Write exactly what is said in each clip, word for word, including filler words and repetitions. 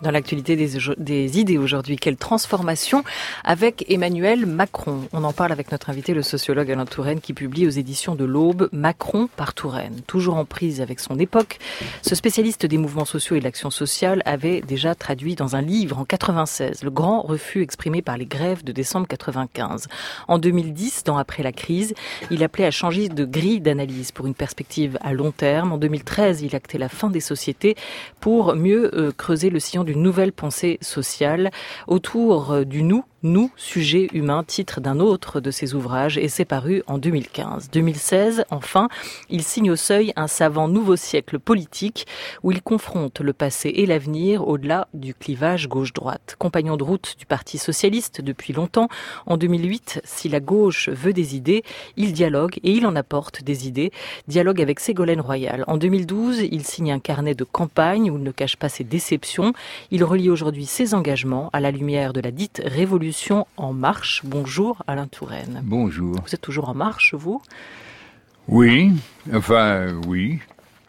Dans l'actualité des, des idées aujourd'hui, quelle transformation avec Emmanuel Macron? On en parle avec notre invité, le sociologue Alain Touraine, qui publie aux éditions de l'Aube Macron par Touraine. Toujours en prise avec son époque, ce spécialiste des mouvements sociaux et de l'action sociale avait déjà traduit dans un livre en quatre-vingt-seize le grand refus exprimé par les grèves de décembre quatre-vingt-quinze. En deux mille dix, dans Après la crise, il appelait à changer de grille d'analyse pour une perspective à long terme. En deux mille treize, il actait la fin des sociétés pour mieux euh, creuser le sillon d'une nouvelle pensée sociale autour euh, du nous, nous, sujet humain, titre d'un autre de ses ouvrages, et c'est paru en deux mille quinze. deux mille seize, enfin, il signe au seuil un savant nouveau siècle politique où il confronte le passé et l'avenir au-delà du clivage gauche-droite. Compagnon de route du Parti socialiste depuis longtemps, en deux mille huit, si la gauche veut des idées, il dialogue et il en apporte des idées. Dialogue avec Ségolène Royal. En deux mille douze, il signe un carnet de campagne où il ne cache pas ses déceptions. Il relie aujourd'hui ses engagements à la lumière de la dite révolution en marche. Bonjour Alain Touraine. Bonjour. Vous êtes toujours en marche, vous? Oui, enfin oui.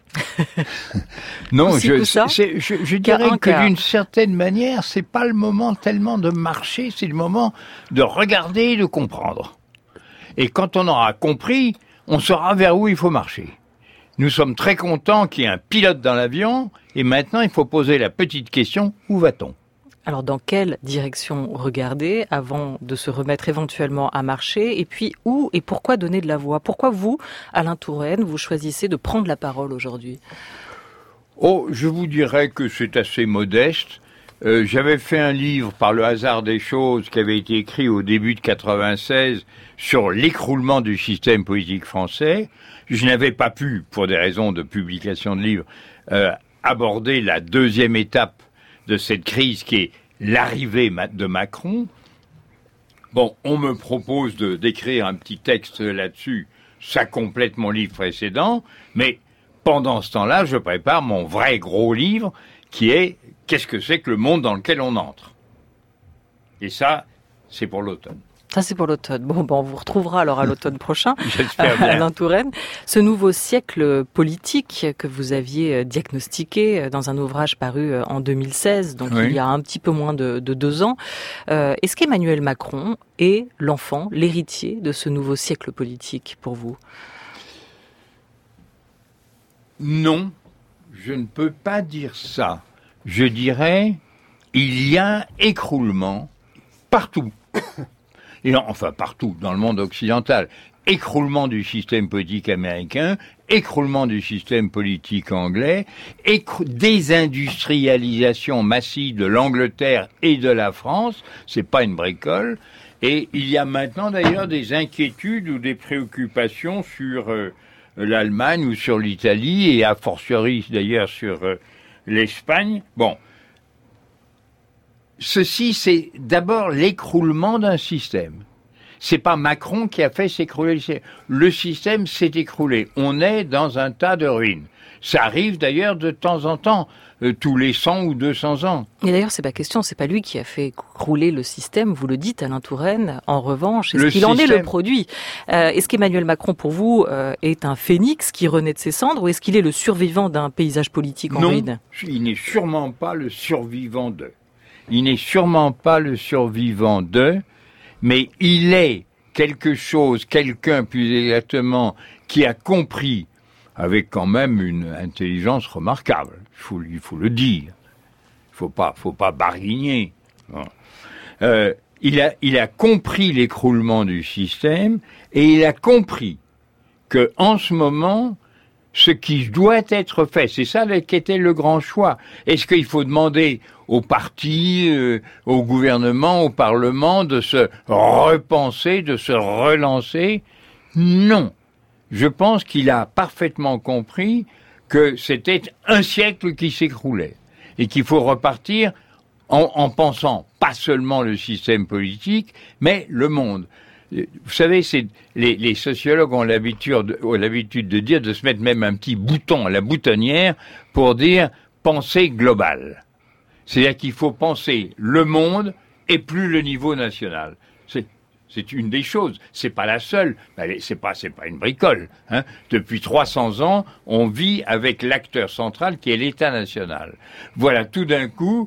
Non, je, c'est, je, je dirais que cas. d'une certaine manière, c'est pas le moment tellement de marcher, c'est le moment de regarder et de comprendre. Et quand on aura compris, on saura vers où il faut marcher. Nous sommes très contents qu'il y ait un pilote dans l'avion, et maintenant il faut poser la petite question, où va-t-on ? Alors, dans quelle direction regarder avant de se remettre éventuellement à marcher? Et puis, où et pourquoi donner de la voix? Pourquoi vous, Alain Touraine, vous choisissez de prendre la parole aujourd'hui? Oh, je vous dirais que c'est assez modeste. Euh, j'avais fait un livre par le hasard des choses qui avait été écrit au début de quatre-vingt-seize sur l'écroulement du système politique français. Je n'avais pas pu, pour des raisons de publication de livres, euh, aborder la deuxième étape de cette crise qui est l'arrivée de Macron. Bon, on me propose de, d'écrire un petit texte là-dessus, ça complète mon livre précédent, mais pendant ce temps-là, je prépare mon vrai gros livre qui est « Qu'est-ce que c'est que le monde dans lequel on entre ?» Et ça, c'est pour l'automne. Ça, c'est pour l'automne. Bon, ben, on vous retrouvera alors à l'automne prochain, J'espère bien. Alain Touraine. Ce nouveau siècle politique que vous aviez diagnostiqué dans un ouvrage paru en deux mille seize, donc oui. il y a un petit peu moins de, de deux ans, euh, est-ce qu'Emmanuel Macron est l'enfant, l'héritier de ce nouveau siècle politique pour vous? Non, je ne peux pas dire ça. Je dirais, il y a écroulement partout. Et enfin partout, dans le monde occidental, écroulement du système politique américain, écroulement du système politique anglais, écrou- désindustrialisation massive de l'Angleterre et de la France, c'est pas une bricole, et il y a maintenant d'ailleurs des inquiétudes ou des préoccupations sur euh, l'Allemagne ou sur l'Italie, et a fortiori d'ailleurs sur euh, l'Espagne. Bon. Ceci, c'est d'abord l'écroulement d'un système. C'est pas Macron qui a fait s'écrouler le système. Le système s'est écroulé. On est dans un tas de ruines. Ça arrive d'ailleurs de temps en temps, euh, tous les cent ou deux cents ans. Et d'ailleurs, c'est pas question, c'est pas lui qui a fait écrouler le système, vous le dites, Alain Touraine. En revanche, est-ce le qu'il système... en est le produit? euh, Est-ce qu'Emmanuel Macron, pour vous, euh, est un phénix qui renaît de ses cendres, ou est-ce qu'il est le survivant d'un paysage politique en ruine? Non, il n'est sûrement pas le survivant d'eux. Il n'est sûrement pas le survivant d'eux, mais il est quelque chose, quelqu'un plus exactement, qui a compris, avec quand même une intelligence remarquable, il faut, il faut le dire, il faut pas, faut pas barguigner. Bon. Euh, il a, il a compris l'écroulement du système, et il a compris que en ce moment, ce qui doit être fait, c'est ça qui était le grand choix. Est-ce qu'il faut demander aux partis, euh, au gouvernement, au Parlement de se repenser, de se relancer? Non. Je pense qu'il a parfaitement compris que c'était un siècle qui s'écroulait et qu'il faut repartir en, en pensant pas seulement le système politique, mais le monde. Vous savez, c'est, les, les sociologues ont l'habitude, ont l'habitude de dire, de se mettre même un petit bouton à la boutonnière pour dire pensée globale. C'est-à-dire qu'il faut penser le monde et plus le niveau national. C'est, c'est une des choses. C'est pas la seule. C'est pas, c'est pas une bricole. Hein. Depuis trois cents ans, on vit avec l'acteur central qui est l'État national. Voilà, tout d'un coup,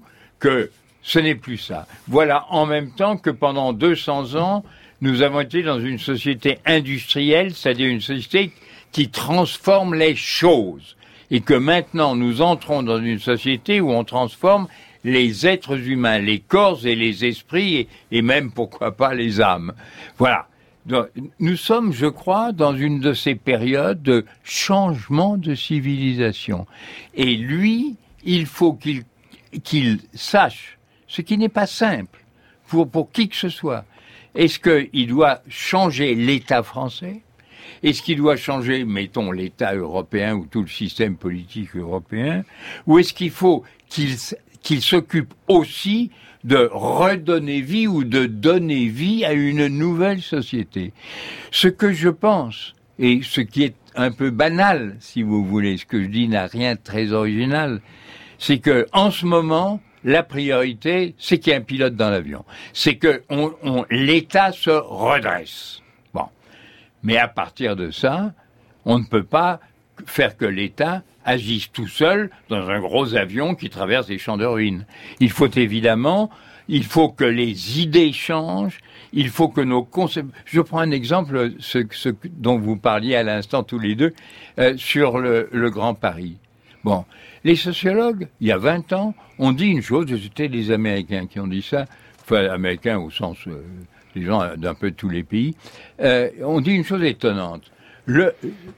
que ce n'est plus ça. Voilà, en même temps que pendant deux cents ans, nous avons été dans une société industrielle, c'est-à-dire une société qui transforme les choses. Et que maintenant, nous entrons dans une société où on transforme les êtres humains, les corps et les esprits, et, et même, pourquoi pas, les âmes. Voilà. Donc, nous sommes, je crois, dans une de ces périodes de changement de civilisation. Et lui, il faut qu'il, qu'il sache, ce qui n'est pas simple pour, pour qui que ce soit. Est-ce qu'il doit changer l'État français ? Est-ce qu'il doit changer, mettons, l'État européen ou tout le système politique européen ? Ou est-ce qu'il faut qu'il, qu'il s'occupe aussi de redonner vie ou de donner vie à une nouvelle société ? Ce que je pense, et ce qui est un peu banal, si vous voulez, ce que je dis n'a rien de très original, c'est que en ce moment, la priorité, c'est qu'il y ait un pilote dans l'avion. C'est que on, on, l'État se redresse. Bon. Mais à partir de ça, on ne peut pas faire que l'État agisse tout seul dans un gros avion qui traverse des champs de ruines. Il faut évidemment, il faut que les idées changent, il faut que nos concepts... Je prends un exemple, ce, ce dont vous parliez à l'instant tous les deux, euh, sur le, le Grand Paris. Bon, les sociologues, il y a vingt ans, ont dit une chose, c'était les Américains qui ont dit ça, enfin, Américains au sens... Euh, les gens d'un peu tous les pays, euh, ont dit une chose étonnante. Le,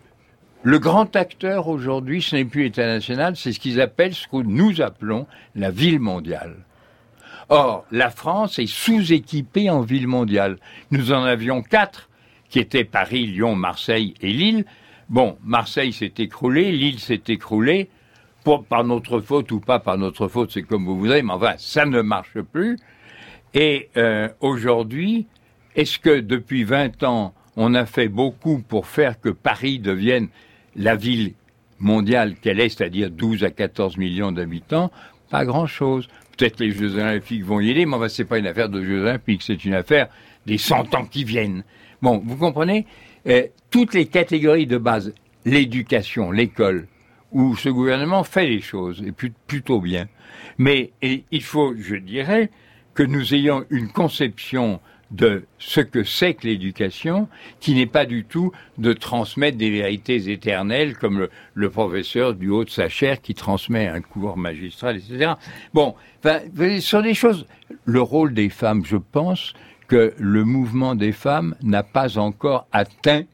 le grand acteur aujourd'hui, ce n'est plus l'État national, c'est ce qu'ils appellent, ce que nous appelons la ville mondiale. Or, la France est sous-équipée en ville mondiale. Nous en avions quatre, qui étaient Paris, Lyon, Marseille et Lille. Bon, Marseille s'est écroulé, Lille s'est écroulée, pour, par notre faute ou pas par notre faute, c'est comme vous voudrez, mais enfin, ça ne marche plus. Et euh, aujourd'hui, est-ce que depuis vingt ans, on a fait beaucoup pour faire que Paris devienne la ville mondiale qu'elle est, c'est-à-dire douze à quatorze millions d'habitants? Pas grand-chose. Peut-être les Jeux Olympiques vont y aller, mais enfin, c'est pas une affaire de Jeux Olympiques, c'est une affaire des cent ans qui viennent. Bon, vous comprenez ? euh, Toutes les catégories de base, l'éducation, l'école, où ce gouvernement fait les choses, et plutôt bien. Mais et, il faut, je dirais, que nous ayons une conception de ce que c'est que l'éducation, qui n'est pas du tout de transmettre des vérités éternelles, comme le, le professeur du haut de sa chaire qui transmet un cours magistral, et cetera. Bon, enfin, sur des choses... Le rôle des femmes, je pense que le mouvement des femmes n'a pas encore atteint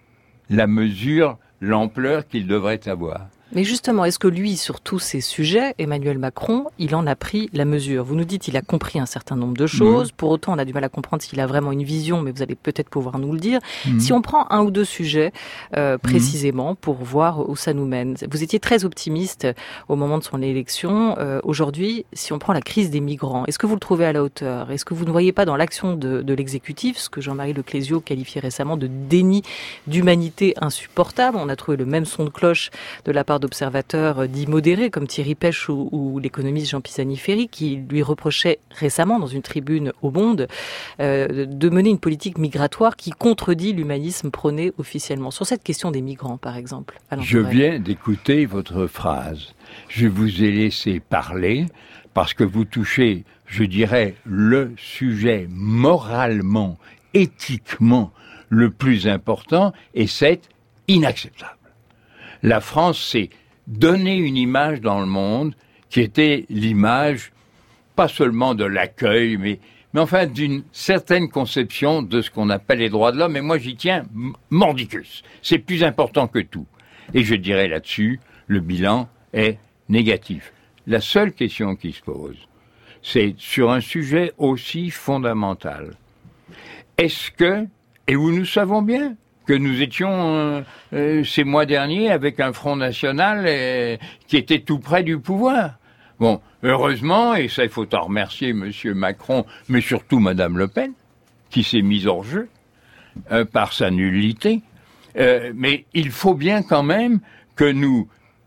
la mesure, l'ampleur qu'il devrait avoir. Mais justement, est-ce que lui, sur tous ces sujets, Emmanuel Macron, il en a pris la mesure ? Vous nous dites qu'il a compris un certain nombre de choses. Mmh. Pour autant, on a du mal à comprendre s'il a vraiment une vision, mais vous allez peut-être pouvoir nous le dire. Mmh. Si on prend un ou deux sujets euh, précisément mmh. pour voir où ça nous mène. Vous étiez très optimiste au moment de son élection. Euh, aujourd'hui, si on prend la crise des migrants, est-ce que vous le trouvez à la hauteur ? Est-ce que vous ne voyez pas dans l'action de, de l'exécutif, ce que Jean-Marie Leclésio qualifiait récemment de déni d'humanité insupportable ? On a trouvé le même son de cloche de la part d'observateurs dits modérés comme Thierry Pech ou, ou l'économiste Jean Pisani-Ferry qui lui reprochait récemment dans une tribune au Monde euh, de mener une politique migratoire qui contredit l'humanisme prôné officiellement. Sur cette question des migrants, par exemple. Je viens d'écouter votre phrase. Je vous ai laissé parler parce que vous touchez, je dirais, le sujet moralement, éthiquement le plus important et c'est inacceptable. La France s'est donné une image dans le monde qui était l'image, pas seulement de l'accueil, mais, mais enfin d'une certaine conception de ce qu'on appelle les droits de l'homme. Et moi, j'y tiens mordicus. C'est plus important que tout. Et je dirais là-dessus, le bilan est négatif. La seule question qui se pose, c'est sur un sujet aussi fondamental. Est-ce que, et où nous savons bien, que nous étions euh, euh, ces mois derniers avec un Front National euh, qui était tout près du pouvoir. Bon, heureusement, et ça il faut en remercier Monsieur Macron, mais surtout Madame Le Pen, qui s'est mise hors jeu euh, par sa nullité. Euh, mais il faut bien quand même que nous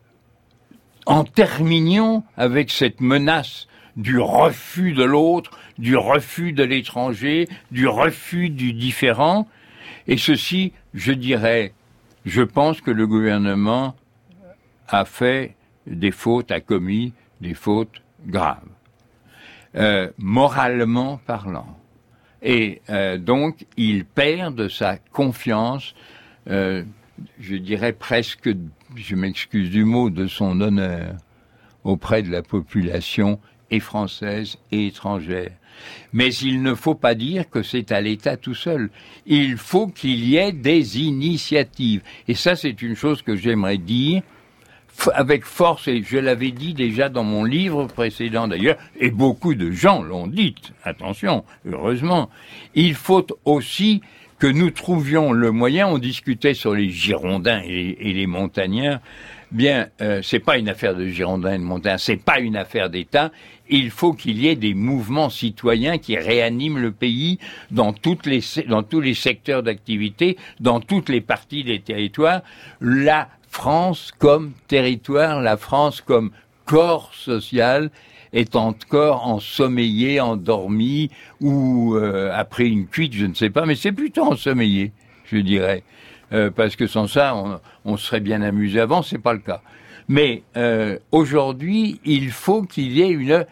en terminions avec cette menace du refus de l'autre, du refus de l'étranger, du refus du différent. Et ceci, je dirais, je pense que le gouvernement a fait des fautes, a commis des fautes graves. euh, moralement parlant. Et euh, donc, il perd de sa confiance, euh, je dirais presque, je m'excuse du mot, de son honneur auprès de la population et française et étrangère. Mais il ne faut pas dire que c'est à l'État tout seul. Il faut qu'il y ait des initiatives. Et ça, c'est une chose que j'aimerais dire avec force, et je l'avais dit déjà dans mon livre précédent d'ailleurs, et beaucoup de gens l'ont dit, attention, heureusement, il faut aussi que nous trouvions le moyen, on discutait sur les Girondins et, et les Montagnards, bien, euh, c'est pas une affaire de Girondins et de Montagnards, c'est pas une affaire d'État, il faut qu'il y ait des mouvements citoyens qui réaniment le pays dans toutes les, dans tous les secteurs d'activité, dans toutes les parties des territoires, la France comme territoire, la France comme corps social est encore ensommeillé, endormi ou euh, après une cuite, je ne sais pas, mais c'est plutôt ensommeillé, je dirais, euh, parce que sans ça, on, on serait bien amusé avant, c'est pas le cas. Mais euh, aujourd'hui, il faut qu'il y ait une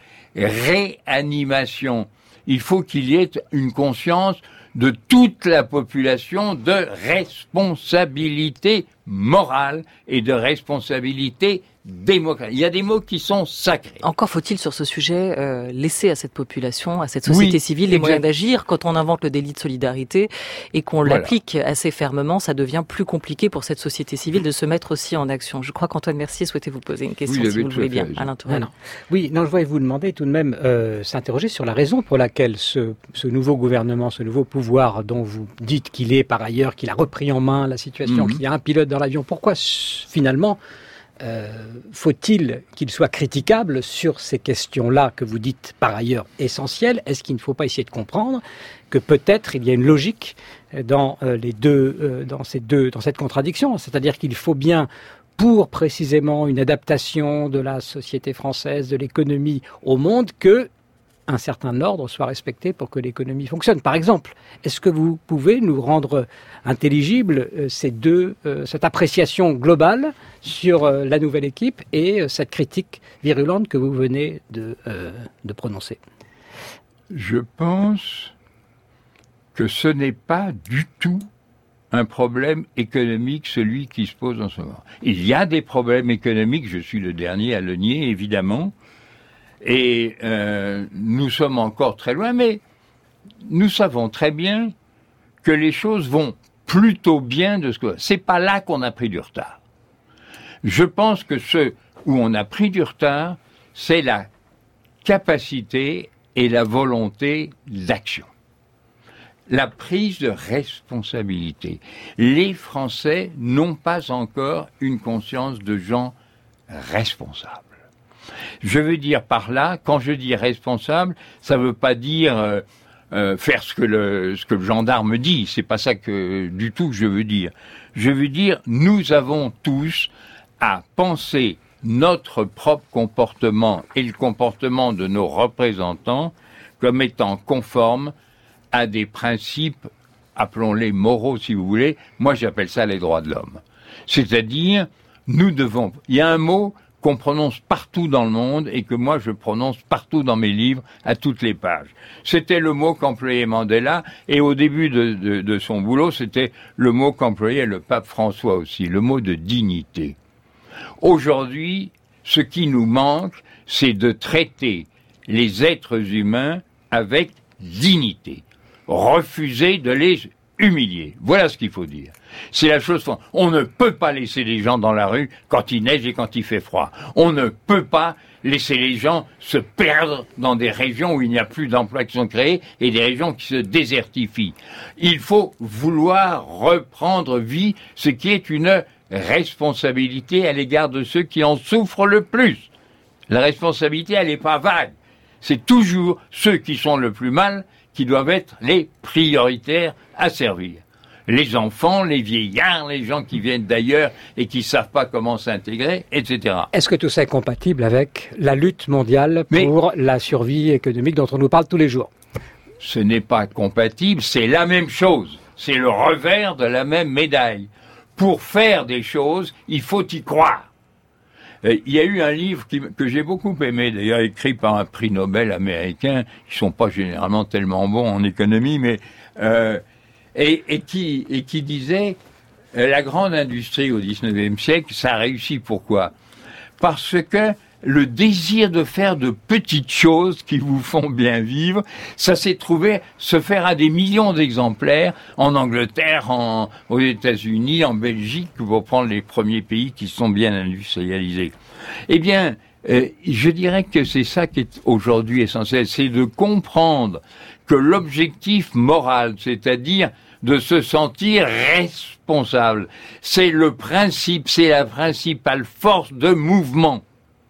réanimation, il faut qu'il y ait une conscience de toute la population de responsabilité morale et de responsabilité démocratique. Il y a des mots qui sont sacrés. Encore faut-il sur ce sujet euh, laisser à cette population, à cette société oui, civile les exact. moyens d'agir. Quand on invente le délit de solidarité et qu'on voilà. l'applique assez fermement, ça devient plus compliqué pour cette société civile de se mettre aussi en action. Je crois qu'Antoine Mercier souhaitait vous poser une question, oui, si vous le voulez bien, raison. Alain Touraine. Non, non. Oui, non, je voulais vous demander tout de même, euh, s'interroger sur la raison pour laquelle ce, ce nouveau gouvernement, ce nouveau pouvoir dont vous dites qu'il est par ailleurs, qu'il a repris en main la situation, mm-hmm. qu'il y a un pilote dans l'avion, pourquoi finalement Euh, faut-il qu'il soit critiquable sur ces questions-là que vous dites par ailleurs essentielles? Est-ce qu'il ne faut pas essayer de comprendre que peut-être il y a une logique dans euh, les deux, euh, dans ces deux, dans cette contradiction, c'est-à-dire qu'il faut bien, pour précisément une adaptation de la société française, de l'économie au monde, que un certain ordre soit respecté pour que l'économie fonctionne. Par exemple, est-ce que vous pouvez nous rendre intelligible euh, ces deux, euh, cette appréciation globale sur euh, la nouvelle équipe et euh, cette critique virulente que vous venez de, euh, de prononcer? Je pense que ce n'est pas du tout un problème économique, celui qui se pose en ce moment. Il y a des problèmes économiques, je suis le dernier à le nier, évidemment, et euh, nous sommes encore très loin, mais nous savons très bien que les choses vont plutôt bien de ce que... C'est pas là qu'on a pris du retard. Je pense que ce où on a pris du retard, c'est la capacité et la volonté d'action. La prise de responsabilité. Les Français n'ont pas encore une conscience de gens responsables. Je veux dire par là, quand je dis responsable, ça veut pas dire euh, euh, faire ce que le ce que le gendarme dit. C'est pas ça que du tout que je veux dire. Je veux dire, nous avons tous à penser notre propre comportement et le comportement de nos représentants comme étant conformes à des principes, appelons-les moraux si vous voulez. Moi, j'appelle ça les droits de l'homme. C'est-à-dire, nous devons. Il y a un mot qu'on prononce partout dans le monde et que moi je prononce partout dans mes livres à toutes les pages. C'était le mot qu'employait Mandela et au début de, de, de son boulot, c'était le mot qu'employait le pape François aussi, le mot de dignité. Aujourd'hui, ce qui nous manque, c'est de traiter les êtres humains avec dignité. Refuser de les humilier. Voilà ce qu'il faut dire. C'est la chose fondamentale. On ne peut pas laisser les gens dans la rue quand il neige et quand il fait froid. On ne peut pas laisser les gens se perdre dans des régions où il n'y a plus d'emplois qui sont créés et des régions qui se désertifient. Il faut vouloir reprendre vie, ce qui est une responsabilité à l'égard de ceux qui en souffrent le plus. La responsabilité, elle n'est pas vague. C'est toujours ceux qui sont le plus mal qui doivent être les prioritaires à servir. Les enfants, les vieillards, les gens qui viennent d'ailleurs et qui ne savent pas comment s'intégrer, et cetera. Est-ce que tout ça est compatible avec la lutte mondiale pour Mais, la survie économique dont on nous parle tous les jours? Ce n'est pas compatible, c'est la même chose. C'est le revers de la même médaille. Pour faire des choses, il faut y croire. Il y a eu un livre qui, que j'ai beaucoup aimé, d'ailleurs écrit par un prix Nobel américain, qui sont pas généralement tellement bons en économie, mais euh, et, et qui et qui disait euh, la grande industrie au dix-neuvième siècle, ça a réussi. Pourquoi ? Parce que le désir de faire de petites choses qui vous font bien vivre, ça s'est trouvé se faire à des millions d'exemplaires en Angleterre, en, aux États-Unis, en Belgique, pour prendre les premiers pays qui sont bien industrialisés. Eh bien, euh, je dirais que c'est ça qui est aujourd'hui essentiel, c'est de comprendre que l'objectif moral, c'est-à-dire de se sentir responsable, c'est le principe, c'est la principale force de mouvement.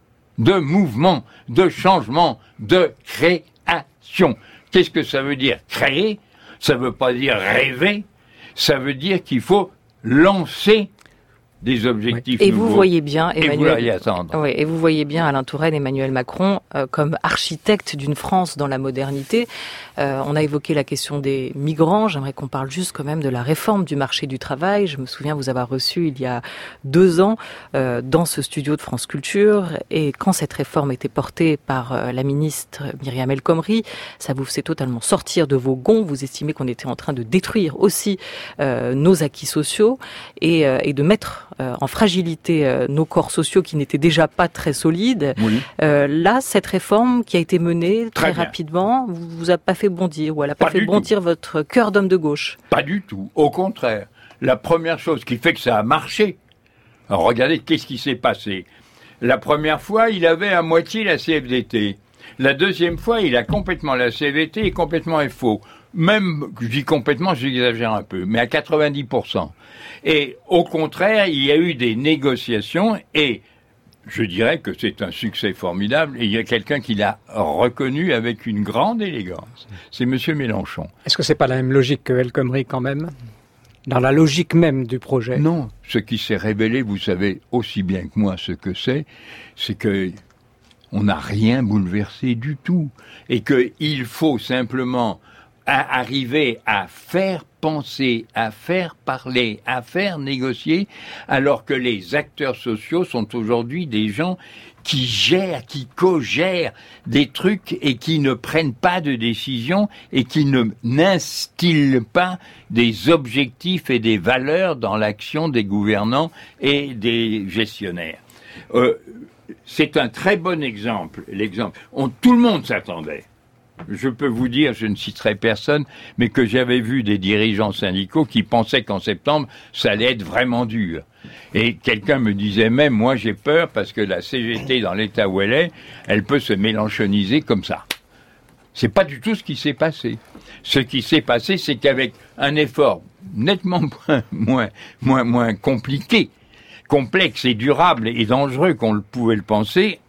de mouvement, de changement, de création. Qu'est-ce que ça veut dire ? Créer, ça veut pas dire rêver, ça veut dire qu'il faut lancer des objectifs et nouveaux. Vous voyez bien, Emmanuel, et vous voyez attendre. Oui, et vous voyez bien Alain Touraine, Emmanuel Macron, euh, comme architecte d'une France dans la modernité. Euh, on a évoqué la question des migrants. J'aimerais qu'on parle juste quand même de la réforme du marché du travail. Je me souviens vous avoir reçu il y a deux ans euh, dans ce studio de France Culture. Et quand cette réforme était portée par euh, la ministre Myriam El Khomri, ça vous faisait totalement sortir de vos gonds. Vous estimez qu'on était en train de détruire aussi euh, nos acquis sociaux et, euh, et de mettre Euh, en fragilité euh, nos corps sociaux qui n'étaient déjà pas très solides. Oui. Euh, là, cette réforme qui a été menée très, très rapidement, vous, vous a pas fait bondir ou elle a pas, pas fait bondir tout. Votre cœur d'homme de gauche? Pas du tout. Au contraire. La première chose qui fait que ça a marché, alors regardez qu'est-ce qui s'est passé. La première fois, il avait à moitié la C F D T. La deuxième fois, il a complètement la C F D T et complètement F O. Même, je dis complètement, j'exagère un peu, mais à quatre-vingt-dix pour cent. Et au contraire, il y a eu des négociations et je dirais que c'est un succès formidable et il y a quelqu'un qui l'a reconnu avec une grande élégance. C'est Monsieur Mélenchon. Est-ce que c'est pas la même logique que El Khomri quand même ? Dans la logique même du projet ? Non. Ce qui s'est révélé, vous savez aussi bien que moi ce que c'est, c'est que on n'a rien bouleversé du tout et qu'il faut simplement à arriver à faire penser, à faire parler, à faire négocier, alors que les acteurs sociaux sont aujourd'hui des gens qui gèrent, qui co-gèrent des trucs et qui ne prennent pas de décision et qui ne n'instillent pas des objectifs et des valeurs dans l'action des gouvernants et des gestionnaires. Euh, c'est un très bon exemple. L'exemple, on, tout le monde s'attendait. Je peux vous dire, je ne citerai personne, mais que j'avais vu des dirigeants syndicaux qui pensaient qu'en septembre, ça allait être vraiment dur. Et quelqu'un me disait même, moi j'ai peur parce que la C G T, dans l'état où elle est, elle peut se mélanchoniser comme ça. C'est pas du tout ce qui s'est passé. Ce qui s'est passé, c'est qu'avec un effort nettement moins, moins, moins, moins compliqué, complexe et durable et dangereux qu'on le pouvait le penser,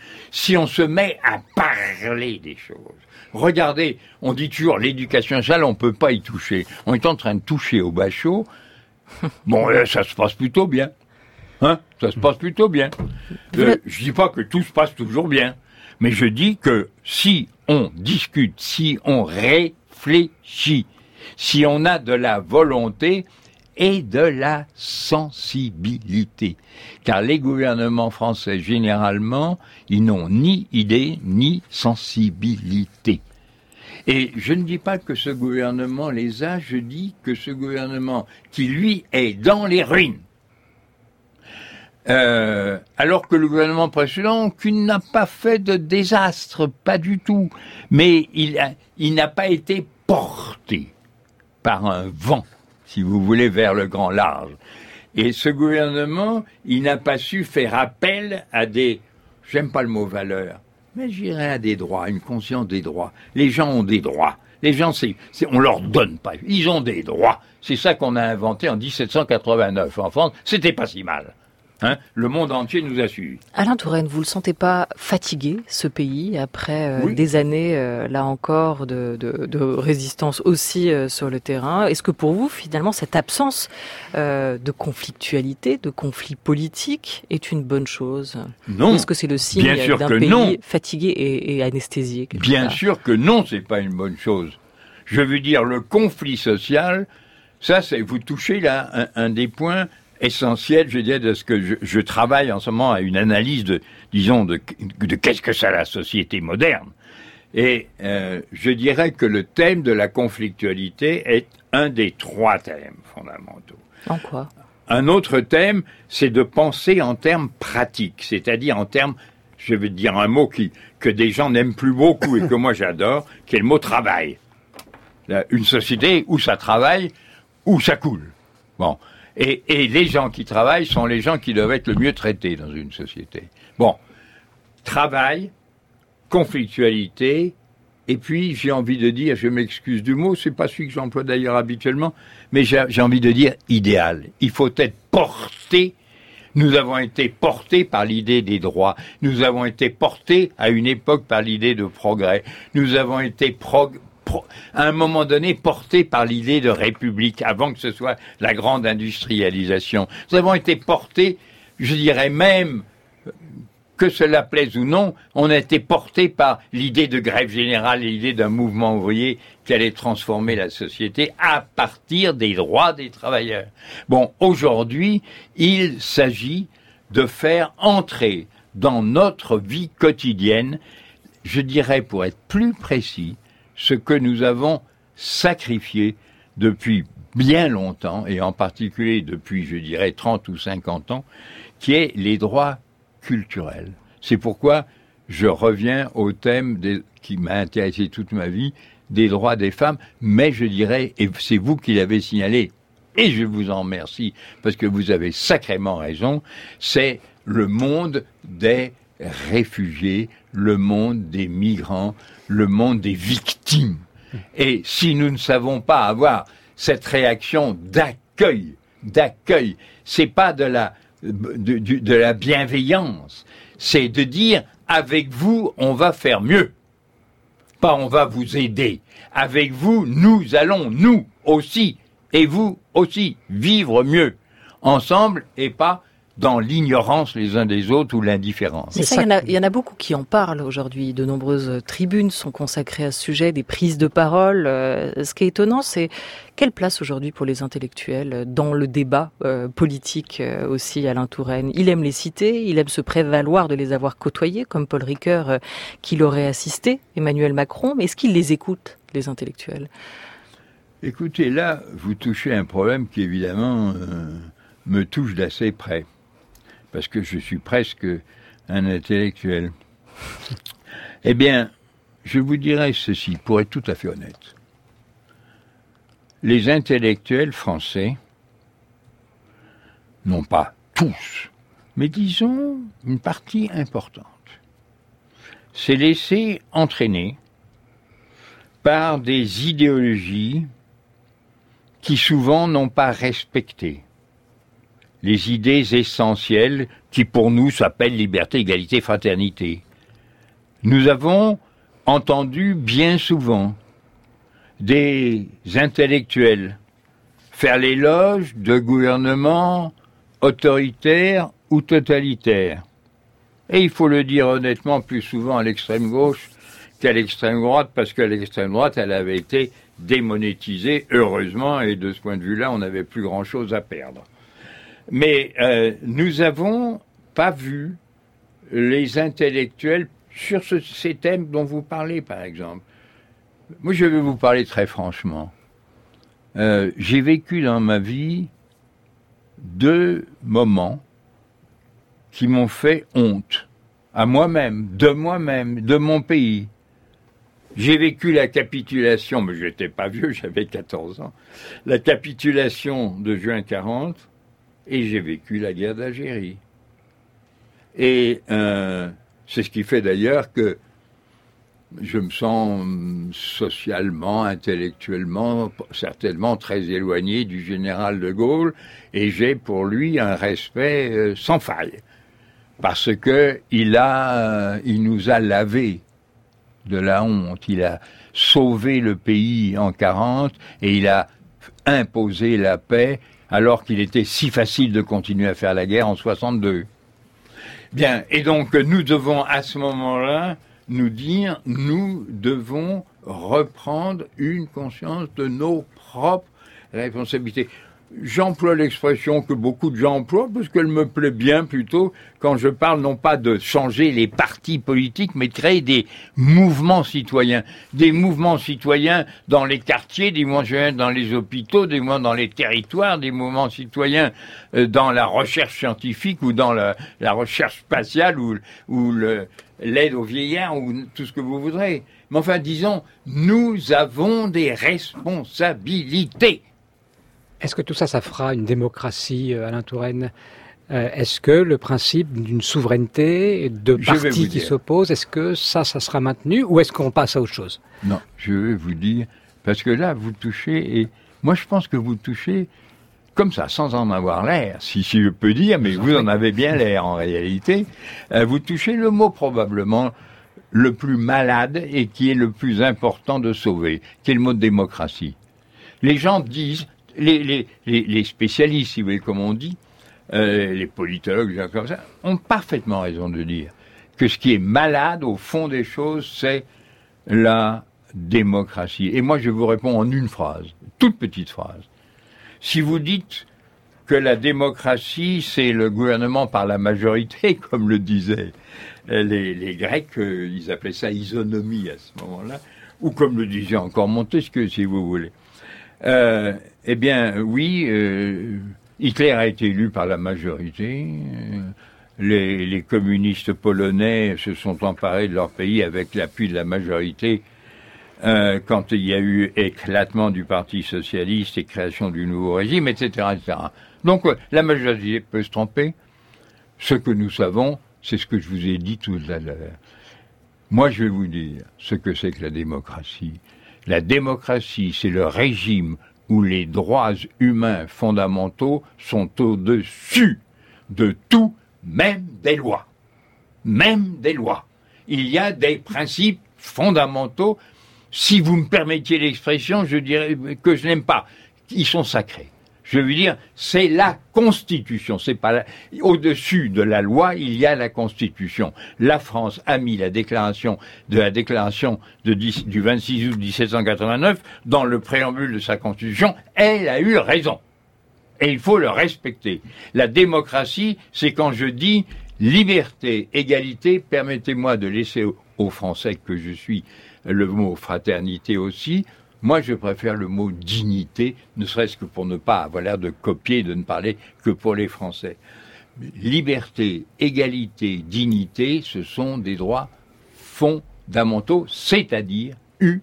si on se met à parler des choses. Regardez, on dit toujours l'éducation nationale, on peut pas y toucher. On est en train de toucher au bachot. Bon, là, ça se passe plutôt bien. Hein? Ça se passe plutôt bien. Euh, je dis pas que tout se passe toujours bien, mais je dis que si on discute, si on réfléchit, si on a de la volonté et de la sensibilité. Car les gouvernements français, généralement, ils n'ont ni idée, ni sensibilité. Et je ne dis pas que ce gouvernement les a, je dis que ce gouvernement, qui lui est dans les ruines, euh, alors que le gouvernement précédent, qui n'a pas fait de désastre, pas du tout, mais il, a, il n'a pas été porté par un vent, si vous voulez, vers le grand large. Et ce gouvernement, il n'a pas su faire appel à des, j'aime pas le mot valeur, mais j'irais à des droits, une conscience des droits. Les gens ont des droits. Les gens, c'est, c'est, on leur donne pas. Ils ont des droits. C'est ça qu'on a inventé en dix-sept cent quatre-vingt-neuf en France. C'était pas si mal. Hein, le monde entier nous a suivis. Alain Touraine, vous le sentez pas fatigué, ce pays, après euh, oui. des années, euh, là encore, de, de, de résistance aussi euh, sur le terrain? Est-ce que pour vous, finalement, cette absence euh, de conflictualité, de conflit politique, est une bonne chose? Non. Est-ce que c'est le signe d'un pays non. fatigué et, et anesthésié? Bien part sûr que non, c'est pas une bonne chose. Je veux dire, le conflit social, ça, c'est vous touchez là un, un des points essentiel, je dirais, de ce que je, je travaille en ce moment à une analyse de, disons, de, de qu'est-ce que c'est la société moderne. Et euh, je dirais que le thème de la conflictualité est un des trois thèmes fondamentaux. En quoi ? Un autre thème, c'est de penser en termes pratiques, c'est-à-dire en termes, je vais dire un mot qui, que des gens n'aiment plus beaucoup et que moi j'adore, qui est le mot travail. Une société où ça travaille, où ça coule. Bon. Et, et les gens qui travaillent sont les gens qui doivent être le mieux traités dans une société. Bon. Travail, conflictualité, et puis j'ai envie de dire, je m'excuse du mot, c'est pas celui que j'emploie d'ailleurs habituellement, mais j'ai, j'ai envie de dire idéal. Il faut être porté. Nous avons été portés par l'idée des droits. Nous avons été portés à une époque par l'idée de progrès. Nous avons été prog- pro- à un moment donné portés par l'idée de république, avant que ce soit la grande industrialisation. Nous avons été portés, je dirais même, que cela plaise ou non, on a été porté par l'idée de grève générale et l'idée d'un mouvement ouvrier qui allait transformer la société à partir des droits des travailleurs. Bon, aujourd'hui, il s'agit de faire entrer dans notre vie quotidienne, je dirais pour être plus précis, ce que nous avons sacrifié depuis bien longtemps, et en particulier depuis, je dirais, trente ou cinquante ans, qui est les droits culturel. C'est pourquoi je reviens au thème des, qui m'a intéressé toute ma vie, des droits des femmes, mais je dirais, et c'est vous qui l'avez signalé, et je vous en remercie, parce que vous avez sacrément raison, c'est le monde des réfugiés, le monde des migrants, le monde des victimes. Et si nous ne savons pas avoir cette réaction d'accueil, d'accueil, c'est pas de la De, de, de la bienveillance, c'est de dire avec vous on va faire mieux, pas on va vous aider. Avec vous nous allons nous aussi et vous aussi vivre mieux ensemble et pas dans l'ignorance les uns des autres ou l'indifférence. Mais ça, il y en a, il y en a beaucoup qui en parlent aujourd'hui. De nombreuses tribunes sont consacrées à ce sujet, des prises de parole. Euh, ce qui est étonnant, c'est quelle place aujourd'hui pour les intellectuels dans le débat euh, politique euh, aussi, Alain Touraine. Il aime les citer, il aime se prévaloir de les avoir côtoyés, comme Paul Ricoeur euh, qui l'aurait assisté, Emmanuel Macron. Mais est-ce qu'il les écoute, les intellectuels ? Écoutez, là, vous touchez un problème qui, évidemment, euh, me touche d'assez près. Parce que je suis presque un intellectuel. Eh bien, je vous dirais ceci, pour être tout à fait honnête. Les intellectuels français, non pas tous, mais disons une partie importante, s'est laissé entraîner par des idéologies qui souvent n'ont pas respecté les idées essentielles qui pour nous s'appellent liberté, égalité, fraternité. Nous avons entendu bien souvent des intellectuels faire l'éloge de gouvernements autoritaires ou totalitaires. Et il faut le dire honnêtement plus souvent à l'extrême gauche qu'à l'extrême droite, parce qu'à l'extrême droite, elle avait été démonétisée, heureusement, et de ce point de vue-là, on n'avait plus grand-chose à perdre. Mais euh, nous n'avons pas vu les intellectuels sur ce, ces thèmes dont vous parlez, par exemple. Moi, je vais vous parler très franchement. Euh, j'ai vécu dans ma vie deux moments qui m'ont fait honte, à moi-même, de moi-même, de mon pays. J'ai vécu la capitulation, mais je n'étais pas vieux, j'avais quatorze ans, la capitulation de juin quarante, et j'ai vécu la guerre d'Algérie. Et euh, c'est ce qui fait d'ailleurs que je me sens socialement, intellectuellement, certainement très éloigné du général de Gaulle, et j'ai pour lui un respect euh, sans faille, parce que il a, il nous a lavé de la honte, il a sauvé le pays en quarante et il a imposé la paix alors qu'il était si facile de continuer à faire la guerre en soixante-deux. Bien, et donc nous devons à ce moment-là nous dire, nous devons reprendre une conscience de nos propres responsabilités. j'emploie l'expression que beaucoup de gens emploient parce qu'elle me plaît bien plutôt quand je parle non pas de changer les partis politiques, mais de créer des mouvements citoyens. Des mouvements citoyens dans les quartiers, des mouvements citoyens dans les hôpitaux, des mouvements dans les territoires, des mouvements citoyens dans la recherche scientifique ou dans la, la recherche spatiale ou, ou le, l'aide aux vieillards ou tout ce que vous voudrez. Mais enfin, disons, nous avons des responsabilités. Est-ce que tout ça, ça fera une démocratie, Alain Touraine ? euh, Est-ce que le principe d'une souveraineté, de partis qui s'opposent, est-ce que ça, ça sera maintenu ou est-ce qu'on passe à autre chose ? Non, je vais vous dire, parce que là, vous touchez, et moi je pense que vous touchez comme ça, sans en avoir l'air, si, si je peux dire, mais vous en avez bien l'air en réalité, euh, vous touchez le mot probablement le plus malade et qui est le plus important de sauver, qui est le mot de démocratie. Les gens disent... Les, les, les spécialistes, si vous voulez, comme on dit, euh, les politologues, les gens comme ça, ont parfaitement raison de dire que ce qui est malade, au fond des choses, c'est la démocratie. Et moi, je vous réponds en une phrase, toute petite phrase. Si vous dites que la démocratie, c'est le gouvernement par la majorité, comme le disaient les, les Grecs, euh, ils appelaient ça isonomie à ce moment-là, ou comme le disait encore Montesquieu, si vous voulez. Euh, eh bien, oui, euh, Hitler a été élu par la majorité. Euh, les, les communistes polonais se sont emparés de leur pays avec l'appui de la majorité euh, quand il y a eu éclatement du Parti socialiste et création du nouveau régime, et cetera, et cetera. Donc, euh, la majorité peut se tromper. Ce que nous savons, c'est ce que je vous ai dit tout à l'heure. Moi, je vais vous dire ce que c'est que la démocratie. La démocratie, c'est le régime où les droits humains fondamentaux sont au-dessus de tout, même des lois. Même des lois. Il y a des principes fondamentaux. Si vous me permettiez l'expression, je dirais que je n'aime pas. Ils sont sacrés. Je veux dire, c'est la Constitution. C'est pas la... Au-dessus de la loi, il y a la Constitution. La France a mis la déclaration de la déclaration de dix, du vingt-six août dix-sept cent quatre-vingt-neuf dans le préambule de sa Constitution. Elle a eu raison. Et il faut le respecter. La démocratie, c'est quand je dis liberté, égalité, permettez-moi de laisser aux Français que je suis le mot fraternité aussi. Moi, je préfère le mot dignité, ne serait-ce que pour ne pas avoir l'air de copier, de ne parler que pour les Français. Liberté, égalité, dignité, ce sont des droits fondamentaux, c'est-à-dire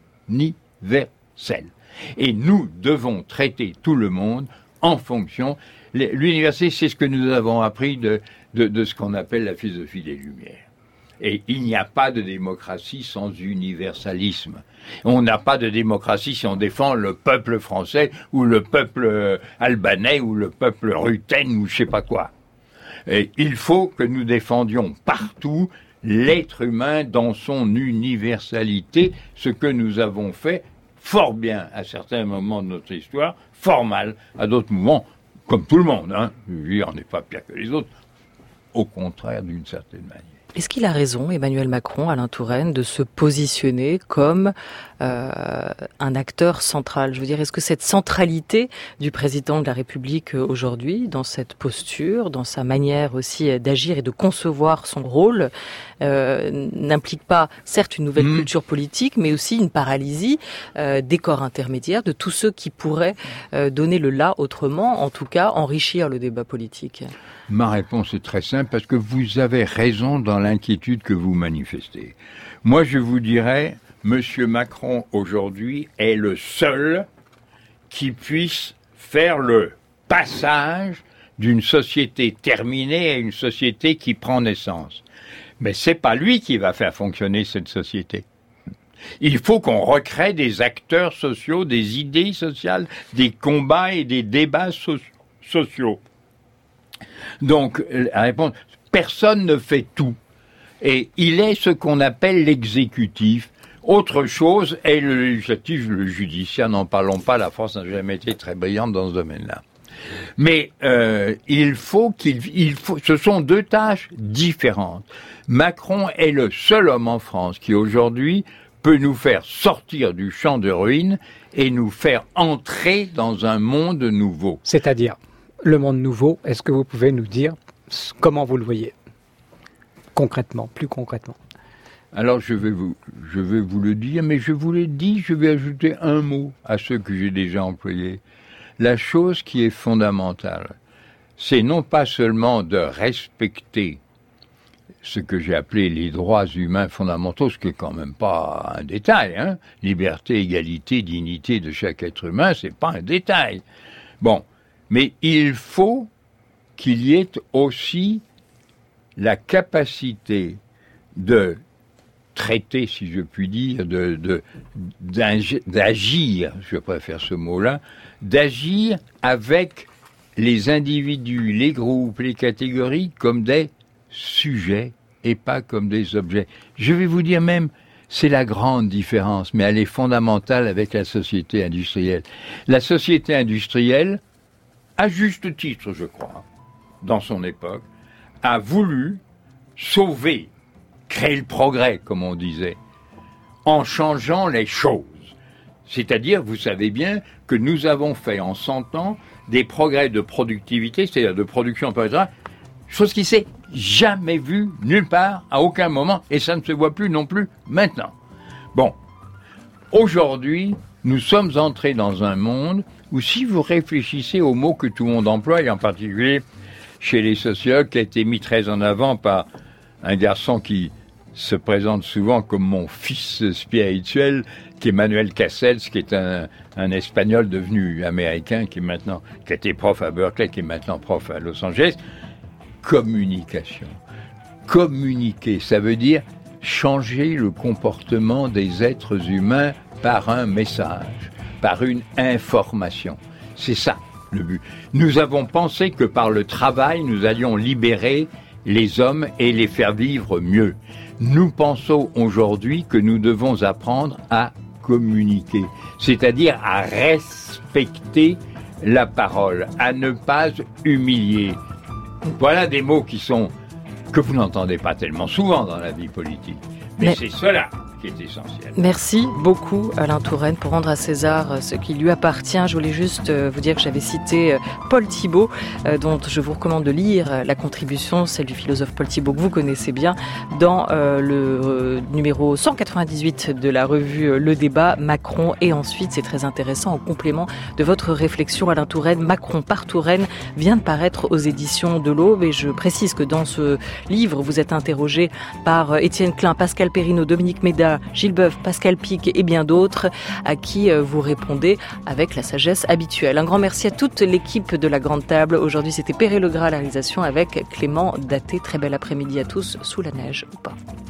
universels. Et nous devons traiter tout le monde en fonction. L'université, c'est ce que nous avons appris de, de, de ce qu'on appelle la philosophie des Lumières. Et il n'y a pas de démocratie sans universalisme. On n'a pas de démocratie si on défend le peuple français ou le peuple albanais ou le peuple ruthène ou je sais pas quoi. Et il faut que nous défendions partout l'être humain dans son universalité, ce que nous avons fait fort bien à certains moments de notre histoire, fort mal à d'autres moments, comme tout le monde. Hein. Lui, on n'est pas pire que les autres. Au contraire, d'une certaine manière. Est-ce qu'il a raison, Emmanuel Macron, Alain Touraine, de se positionner comme euh, un acteur central ? Je veux dire, est-ce que cette centralité du président de la République aujourd'hui, dans cette posture, dans sa manière aussi d'agir et de concevoir son rôle, euh, n'implique pas, certes, une nouvelle mmh. culture politique, mais aussi une paralysie euh, des corps intermédiaires, de tous ceux qui pourraient euh, donner le là autrement, en tout cas enrichir le débat politique ? Ma réponse est très simple, parce que vous avez raison dans l'inquiétude que vous manifestez. Moi, je vous dirais, Monsieur Macron, aujourd'hui, est le seul qui puisse faire le passage d'une société terminée à une société qui prend naissance. Mais c'est pas lui qui va faire fonctionner cette société. Il faut qu'on recrée des acteurs sociaux, des idées sociales, des combats et des débats so- sociaux. Donc, la réponse, personne ne fait tout. Et il est ce qu'on appelle l'exécutif. Autre chose est le législatif, le judiciaire, n'en parlons pas, la France n'a jamais été très brillante dans ce domaine-là. Mais euh, il faut qu'il, il faut, ce sont deux tâches différentes. Macron est le seul homme en France qui aujourd'hui peut nous faire sortir du champ de ruines et nous faire entrer dans un monde nouveau. C'est-à-dire, le monde nouveau, est-ce que vous pouvez nous dire comment vous le voyez ? Concrètement, plus concrètement. Alors je vais vous, je vais vous le dire, mais je vous l'ai dit, je vais ajouter un mot à ceux que j'ai déjà employés. La chose qui est fondamentale, c'est non pas seulement de respecter ce que j'ai appelé les droits humains fondamentaux, ce qui est quand même pas un détail, hein. Liberté, égalité, dignité de chaque être humain, c'est pas un détail. Bon, mais il faut qu'il y ait aussi la capacité de traiter, si je puis dire, de, de, d'agir, je préfère ce mot-là, d'agir avec les individus, les groupes, les catégories comme des sujets et pas comme des objets. Je vais vous dire même, c'est la grande différence, mais elle est fondamentale avec la société industrielle. La société industrielle, à juste titre, je crois, dans son époque, a voulu sauver, créer le progrès, comme on disait, en changeant les choses. C'est-à-dire, vous savez bien que nous avons fait en cent ans des progrès de productivité, c'est-à-dire de production par exemple, chose qui s'est jamais vue nulle part, à aucun moment, et ça ne se voit plus non plus maintenant. Bon, aujourd'hui, nous sommes entrés dans un monde où si vous réfléchissez aux mots que tout le monde emploie, et en particulier chez les sociologues, qui a été mis très en avant par un garçon qui se présente souvent comme mon fils spirituel, qui est Manuel Castells, qui est un, un Espagnol devenu américain, qui est maintenant, qui a été prof à Berkeley, qui est maintenant prof à Los Angeles. Communication. Communiquer, ça veut dire changer le comportement des êtres humains par un message, par une information. C'est ça le but. Nous avons pensé que par le travail, nous allions libérer les hommes et les faire vivre mieux. Nous pensons aujourd'hui que nous devons apprendre à communiquer, c'est-à-dire à respecter la parole, à ne pas humilier. Voilà des mots qui sont que vous n'entendez pas tellement souvent dans la vie politique, mais, mais... c'est cela qui est essentiel. Merci beaucoup Alain Touraine pour rendre à César ce qui lui appartient. Je voulais juste vous dire que j'avais cité Paul Thibault, dont je vous recommande de lire la contribution, celle du philosophe Paul Thibault que vous connaissez bien, dans le numéro cent quatre-vingt-dix-huit de la revue Le Débat, Macron. Et ensuite, c'est très intéressant, en complément de votre réflexion, Alain Touraine, Macron par Touraine vient de paraître aux éditions de l'Aube. Et je précise que dans ce livre, vous êtes interrogé par Étienne Klein, Pascal Perrineau, Dominique Méda, Gilles Boeuf, Pascal Pic et bien d'autres à qui vous répondez avec la sagesse habituelle. Un grand merci à toute l'équipe de la Grande Table. Aujourd'hui, c'était Perret Legras à la réalisation avec Clément Daté. Très bel après-midi à tous, sous la neige ou pas.